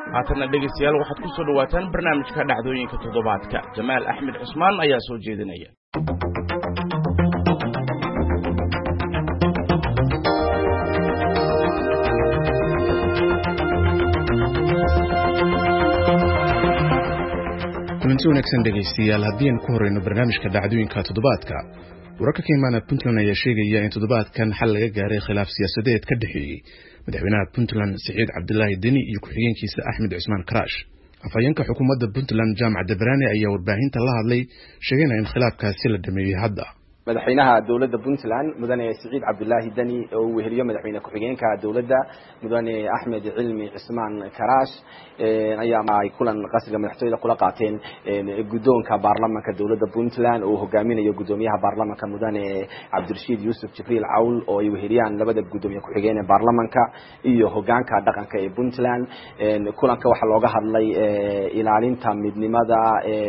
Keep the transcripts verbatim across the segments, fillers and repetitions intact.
haatana dhegeystayaal waxaad ku soo dhawaataan barnaamijka dhacdooyinka toddobaadka Jamaal Axmed Cusmaan ayaa soo jeedinaya. kulanti wanaagsan dhegeystayaal haddii aan ku horeyno barnaamijka dhacdooyinka toddobaadka wararka ka imaanaya Puntland ayaa sheegaya in toddobaadkan xal laga gaaray khilaaf siyaasadeed ka dhaxeeyay madaxweynaha Puntland Saciid Cabdullaahi Deni iyo ku-xigeenkiisa Axmed Cusmaan Karaash. afhayeenka xukuumadda Puntland Jaamac Dabrani ayaa warbaahinta la hadlay sheegayna in khilaafkaasi la dhameeyay hadda. madaxweynaha dawladda Puntland mudane Saciid Cabdullaahi Deni oo uu weheliyo madaxweyne ku-xigeenka dawladda mudane Axmed Cilmi Cusmaan Karaash ayaa ay kulan qasriga madaxtooyada kula qaateen guddoonka baarlamaanka dawladda Puntland oo hogaaminayo gudoomiyaha baarlamaanka mudane Cabdirashiid Yuusuf Jibriil Cawl oo ay weheliyaan labada gudoomiye ku-xigeen ee baarlamaanka iyo hoggaanka dhaqanka ee Puntland. kulanka waxa looga hadlay ilaalinta midnimada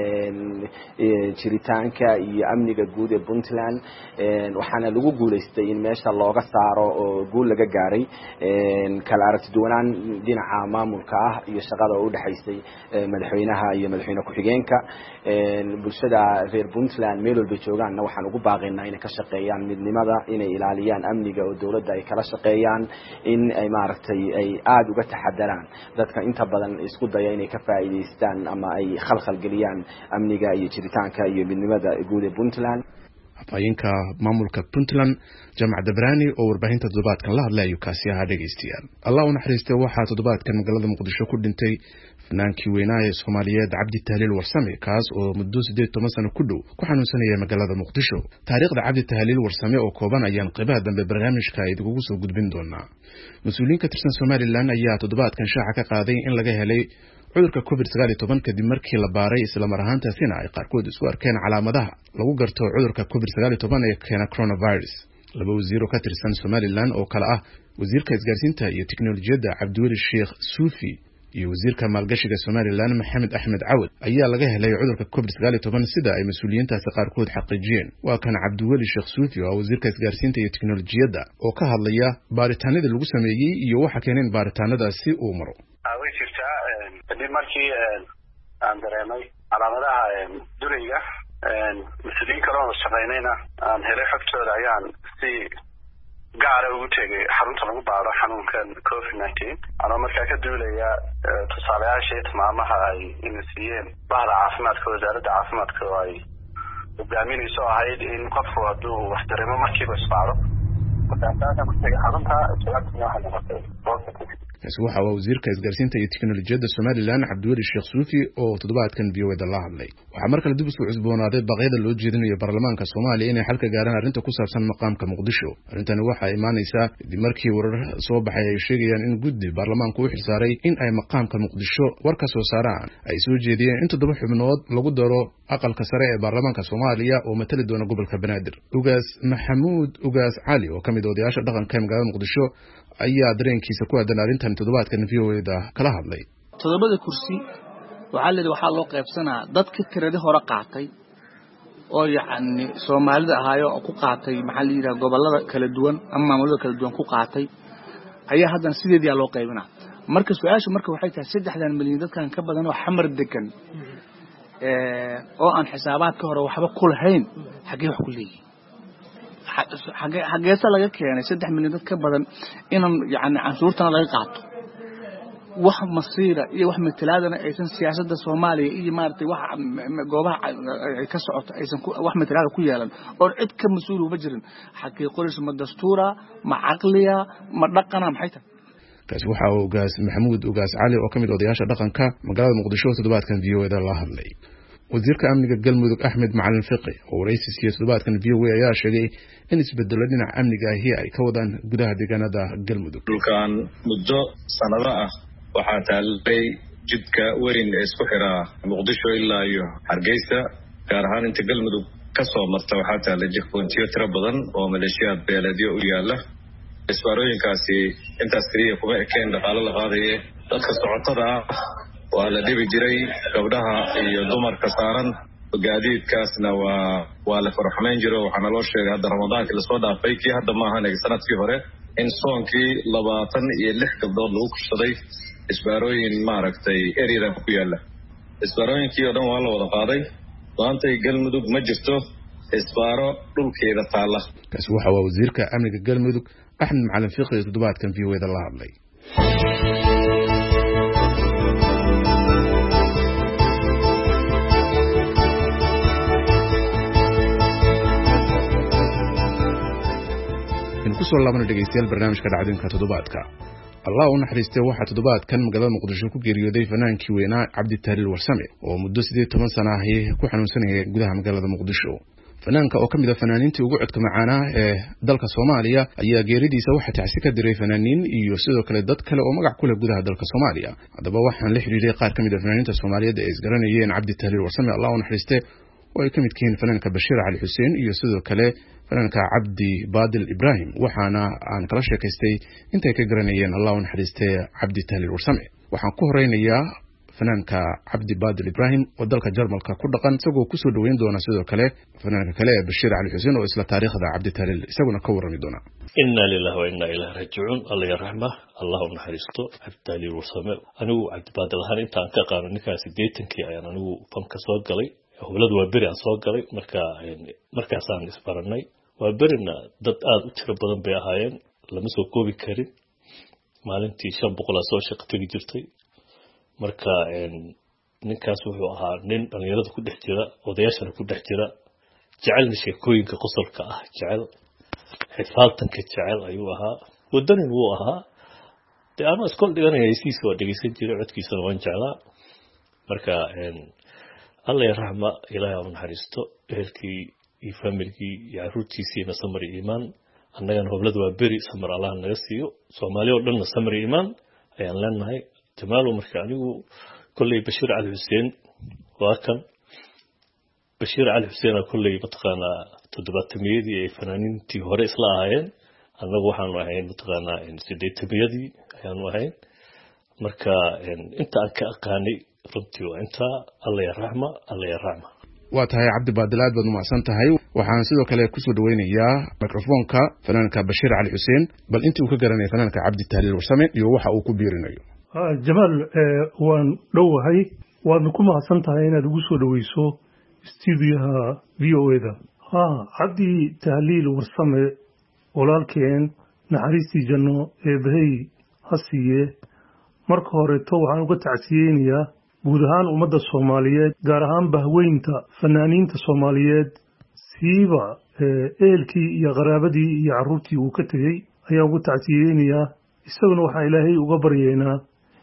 jiritaanka iyo amniga guud ee Puntland waxaana lagu guuleystay in meesha looga saaro oo guul laga gaaray kala aragti duwanaan dhinaca maamulka ah iyo shaqada u dhaxaysay madaxweynaha iyo madaxweyne ku-xigeenka. bulshada reer Puntland meel walba joogaanna waxaan ugu baaqaynaa inay ka shaqeeyaan midnimada, inay ilaaliyaan amniga oo dawladda ay kala shaqeeyaan, in ay maaragtay ay aad uga taxadaraan dadka inta badan isku daya inay ka faa'iideystaan ama ay khalkhal geliyaan amniga iyo jiritaanka iyo midnimada guud ee Puntland. afhayeenka maamulka Puntland Jaamac Dabrani oo warbaahinta toddobaadkan la hadlay ayuu kaasi ahaa dhegeystayaal. Allah u naxariistay waxaa toddobaadkan magaalada Muqdisho ku dhintay fanaankii weynaa ee Soomaaliyeed Cabdi Tahliil Warsame kaas oo muddo siddeed iyo toban sano ku dhow ku xanuunsanaya magaalada Muqdisho. taariikhda Cabdi Tahliil Warsame oo kooban ayaan qaybaha dambe barnaamijka idinku soo gudbin doonaa. mas'uuliyiin ka tirsan Somaliland ayaa toddobaadkan shaaca ka qaaday in laga helay cudurka covid sagaal iyo toban kadib markii la baaray isla mar ahaantaasina ay qaarkood isku arkeen calaamadaha lagu garto cudurka covid sagaal iyo toban ee keena coronavirus. laba wasiir oo ka tirsan Somaliland oo kala ah wasiirka isgaarsiinta iyo tiknoolajiyadda Cabdiweli Sheekh Suufi iyo wasiirka maalgashiga Somaliland Maxamed Axmed Cawad ayaa laga helay cudurka covid sagaal iyo toban sida ay mas'uuliyiintaasi qaarkood xaqiijiyeen. waa kan Cabdiweli Sheekh Suufi oo wasiirka isgaarsiinta iyo tiknoolajiyadda oo ka hadlaya baaritaanada lagu sameeyay iyo waxa keenay baaritaanadaasi uu maro. way jirtaa kadib markii aan dareemay calaamadaha durayga mas'uuliyiin kale oo shaqaynayna aan helay xogtooda ayaan si gaar ah ugu tegay xarunta lagu baaro xanuunkan covid nineteen anoo markaa ka duulaya tusaalayaasha iyo tilmaamaha ay ina siiyeen bahda caafimaadka wasaaradda caafimaadka oo ay hogaaminayso ahayd in qofku hadduu wax dareemo markiiba isbaaro markaasaan ku tegay xarunta jawaabtina waxay noqotay positive. kaasi waxa uu wasiirka isgaarsiinta iyo tiknoolajiyadda Somaliland Cabdiweli Sheekh Suufi oo toddobaadkan V O A la hadlay. waxaa markale dib u soo cusboonaaday baaqyada loo jeedinayo baarlamaanka Soomaaliya inay xalka gaaraan arrinta ku saabsan maqaamka Muqdisho. arrintani waxa ay imaanaysaa dib markii warar soo baxay ay sheegayaan in guddi baarlamaanku u xilsaaray in ay maqaamka Muqdisho war ka soo saaraan ay soo jeediyeen in toddoba xubnood lagu daro aqalka sare ee baarlamaanka Soomaaliya oo matali doona gobolka Banaadir. Ugaas Maxamuud Ugaas Cali oo kamid ah odayaasha dhaqanka ee magaalada Muqdisho ayaa dareenkiisa ku aadan arrintan toddobaadkan V O A da kala hadlay. toddobada kursi waxaa la waxaa loo qaybsanaa dadka tiradii hore qaatay oo yacni Soomaalida ahaayo oo ku qaatay maxaa la yiraahdaa gobolada kala duwan ama maamulada kala duwan ku qaatay ayaa haddana sideedii loo qaybinaa. marka su'aashu marka waxay tahay saddexdan milyan dadkan ka badan oo xamar degan ee oo aan xisaabaadka hore waxba ku lahayn xagee wax ku leeyihiin xagee xageesa laga keenay saddex milyan dad ka badan inaan yacni canshuurtana laga qaato wax masiira iyo wax matalaadana aysan siyaasadda Soomaaliya iyo maartay wax goobaha ay ka socoto aysan wax matalaada ku yeelan oo cid ka mas'uul uba jirin xaqii qoris ma dastuura ma aqliya ma dhaqana maxay tahay. kaasi waxa uu Ugaas Maxamuud Ugaas Cali oo kamid ah odayaasha dhaqanka magaalada Muqdisho toddobaadkan V O A da la hadlay. wasiirka amniga Galmudug Axmed Macalin Fiqi oo wareysiga toddobaadkan V O A ayaa sheegay in isbedelo dhinaca amniga ah ay ka wadaan gudaha deegaanada Galmudug. dhulkan muddo sanado ah waxaa taalay jidka weyn ee isku xira Muqdisho ilaa iyo Hargeysa gaar ahaan inta Galmudug ka soo marta waxaa taalay jikboontiyo tiro badan oo maleeshiyaad beeleedyo u yaala. isbaarooyinkaasi intaas kaliya kuma ekeen dhaqaale la qaadaye dadka socotada ah waa la dhibi jiray gabdhaha iyo dumarka saaran gaadiidkaasna waa waa la farxameyn jiro. waxaana loo sheegay hadda ramadaankii lasoo dhaafay kii hadda maahan sanadkii hore in soonkii labaatan iyo lix gabdhood lagu kursaday isbaarooyin maaragtay ereyadan ku yaalla isbaarooyinkii oo dhan waa la wada qaaday maantay galmudug ma jirto isbaaro dhulkeeda taalla kaasi waxa waa wasiirka amniga galmudug axmed macalin fiqi ee toddobaadkan v o da la hadlay kusoo laabana dhegeystayaal barnaamijka dhacdooyinka toddobaadka allah u naxariistay waxaa toddobaadkan magaalada muqdisho ku geeriyooday fanaankii weynaa cabdi tahliil warsame oo muddo siddeed iyo toban sano ahi ku xanuunsanayay gudaha magaalada muqdisho fanaanka oo ka mid ah fanaaniintii ugu codka macaanaa ee dalka Soomaaliya ayaa geeridiisa waxa tacsi ka diray fanaaniin iyo sidoo kale dad kale oo magac ku leh gudaha dalka Soomaaliya haddaba waxaan la xiriiray qaar ka mid ah fanaaniinta Soomaaliyeed ee isgaranayeen cabdi tahliil warsame allah u naxariistay oo ay ka mid yihiin fanaanka Bashiir Cali Xuseen iyo sidoo kale fanaanka Cabdi Baadil Ibrahim waxaana aan kala sheekaystay intay ka garanayeen allah u naxariistay cabdi tahliil warsame waxaan ku horeynayaa fanaanka Cabdi Baadil Ibrahim oo dalka Jarmalka ku dhaqan isagoo ku soo dhaweyn doona sidoo kale fanaanka kale ee Bashiir Cali Xuseen oo isla taariikhda cabdi tahliil isaguna ka warami doona inna lillahi wa inna ilayhi raaji'uun allah yarxama allah u naxariisto cabdi tahliil warsame anigu cabdi baadil ahaan intaan ka qaano ninkaas siddeetankii ayaan anigu fanka soo galay howladu waa beri aan soo galay marka markaasaan isbaranay waa berina dad aad u tiro badan bay ahaayeen lama soo koobi karin maalintii shan boqol soo shaqo tagi jirtay marka ninkaas wuxuu ahaa nin dhalinyarada ku dhex jira odayaashana ku dhex jira jecelna sheekooyinka qosolka ah jecel xifaaltanka jecel ayuu ahaa wadanin wuu ahaa dee anoo iskool dhiganaya heysiisa waa dhegeysan jiray codkiisana waan jeclaa marka الله يرحمه إلهي أمن حريستو إهلكي يفهملكي يعرورتيسي نسمر إيمان أننا نهبلد وبري سمر الله نغسيو سوماليو لنا سمر إيمان أيان لنا هاي تمالو مركاني وكل بشير علي حسين وكان بشير علي حسين كل بتقانا تدبات تميدي فنانين تي هوري إصلاحين أنا وحن وحين بتقانا إن سيدي تميدي أيان وحين مركا أنت أكاني runtii waa inta alla ya raxma alla ya raxma waa tahay cabdi baadil aad baad u mahadsan tahay waxaan sidoo kale ku soo dhaweynayaa mikrofoonka fanaanka Bashiir Cali Xuseen bal intii uu ka garanay fanaanka cabdi tahliil warsame iyo waxa uu ku biirinayo jamaal waan dhowahay waad ku mahadsan tahay inaad ugu soo dhaweyso studio-ha V O da ha cabdi tahliil warsame walaalkeen naxariistii janno ee bahay hasiye marka hore to waxaan uga tacsiyeynayaa guud ahaan ummadda Soomaaliyeed gaar ahaan bahweynta fanaaniinta Soomaaliyeed siiba eelkii iyo qaraabadii iyo carruurtii uu ka tagay ayaa uga tacsiyeynayaa isaguna waxaan ilaahay uga baryeynaa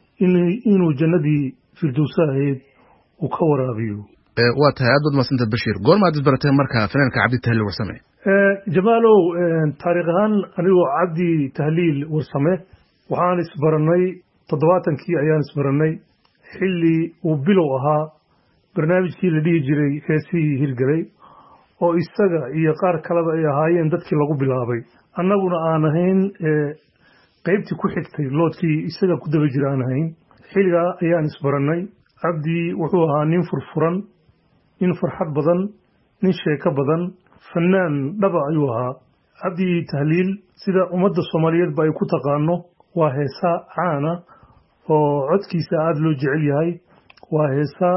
inuu jannadii firdowsahayd uu ka waraabiyo waa tahay aad baad mahadsantahay Bashiir goormaad isbaratay marka fanaanka cabdi tahliil warsame jamaalow taariikh ahaan anigoo cabdi tahliil warsame waxaan isbaranay toddobaatankii ayaan isbaranay xilli uu bilow ahaa barnaamijkii la dhihi jiray heesihii hirgalay oo isaga iyo qaar kaleba ay ahaayeen dadkii lagu bilaabay annaguna aan ahayn qaybtii ku xigtay loodkii isaga ku daba jira aan ahayn xilligaa ayaan isbarannay cabdi wuxuu ahaa nin furfuran nin farxad badan nin sheeko badan fanaan dhaba ayuu ahaa cabdi tahliil sida ummadda Soomaaliyeedba ay ku taqaano waa heesa caana oo codkiisa aad loo jecel yahay waa heesa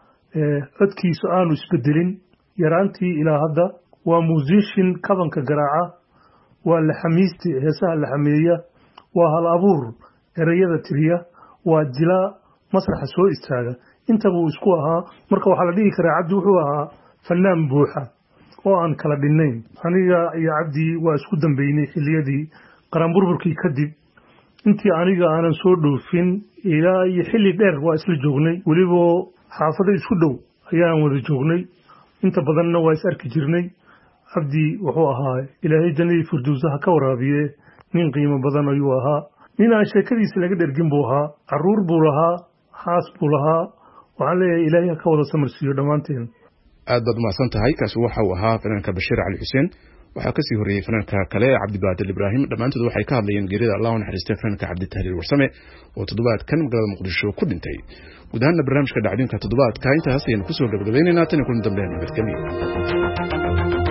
codkiisa aanu isbedelin yaraantii ilaa hadda waa musician kabanka garaaca waa laxamiiste heesaha la xameeya waa hal abuur erayada tiriya waa jilaa masraxa soo istaaga intaba uu isku ahaa marka waxaa la dhihi karaa cabdi wuxuu ahaa fanaan buuxa oo aan kala dhinnayn aniga iyo cabdi waa isku dambeynay xilliyadii qaran burburkii kadib intii aniga aanan soo dhoofin ilaa iyo xilli dheer waa isla joognay weliba xaafado isku dhow ayaan wada joognay inta badanna waa is arki jirnay cabdi wuxuu ahaa ilaahay jannadii firdowsaha ka waraabiye nin qiimo badan ayuu ahaa nin aan sheekadiisa laga dhergin buu ahaa carruur buu lahaa xaas buu lahaa waxaan leeyahay ilaahay ha ka wada samarsiiyo dhammaanteen aad baad umahadsan tahay kaasi waxa uu ahaa fanaanka Bashiir Cali Xuseen waxaa ka sii horeeyay fanaanka kale Cabdi Baadil Ibrahim dhammaantood waxay ka hadlayeen geerida Allah u naxariistay fanaanka Cabdi Tahliil Warsame oo toddobaadkan magaalada Muqdisho ku dhintay guud ahaan barnaamijka dhacdooyinka toddobaadka intaas ayaan ku soo gabagabaynaynaa tan kulan dambe nabadgelyo